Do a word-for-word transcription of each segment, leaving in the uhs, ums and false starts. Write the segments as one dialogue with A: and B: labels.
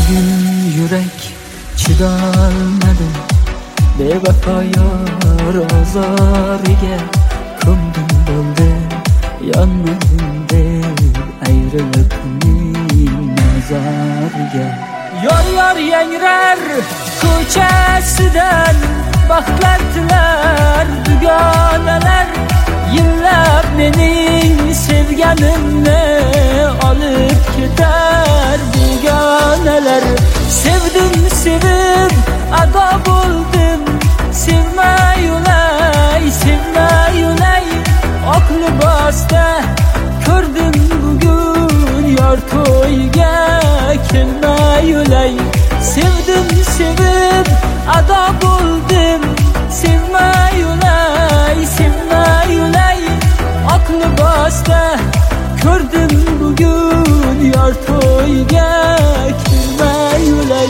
A: Bugun yurak chidolmadi bevafo yor ozoriga. Ko'nglim bo'ldi yonmadim deb ayriliqning nazariga. Yor yor yangrar ko'chasidan baxtlar tilar dugonalar. Yillab mening sevganimni olib ketar begonalar. Sevdim sevib ado bo'ldim, sevmay ulay sevmay ulay. Oq libosda ko'rdim bugun yor to'yga kelmay ulay. Sevdim sevib ado bo'ldim, sevmay ulay sevmay ulay. Oq libosda ko'rdim bugun yor to'yga kelmay ulay.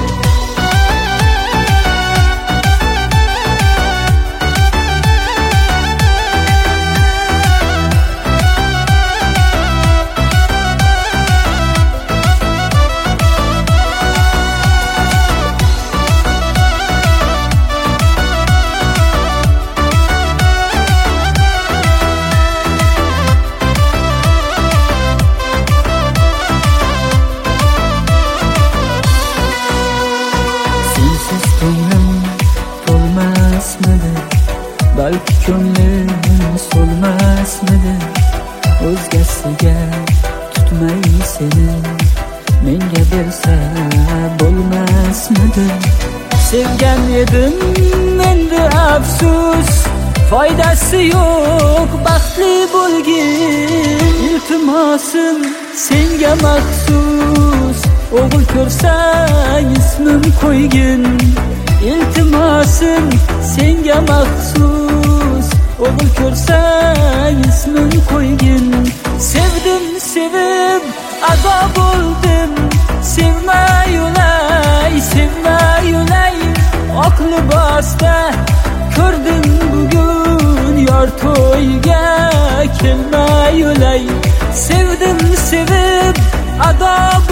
A: Balki ko'nglim so'lmasmidi, o'zgasiga tutmay seni menga bersa bo'lmasmidi. Sevgan edim endi afsus, foydasi yo'q baxtli bo'lgin. Iltimosim senga maxsus, o'g'il ko'rsang ismim qo'ygin. Iltimosim senga maxsus, o'g'il ko'rsang ismim qo'ygin. Sevdim sevib ado bo'ldim, sevmay ulay sevmay ulay. Oq libosda ko'rdim bugun yor to'yga kelmay ulay. Sevdim sevib ado